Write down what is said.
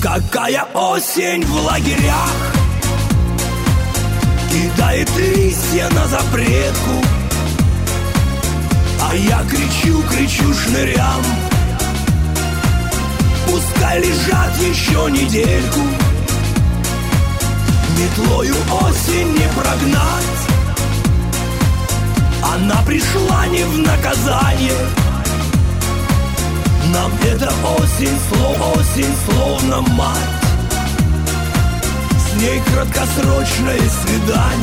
Какая осень в лагерях кидает листья на запретку, а я кричу шнырям: пускай лежат еще недельку. Метлою осень не прогнать, она пришла не в наказание. Нам эта осень словно мать, с ней краткосрочное свидание.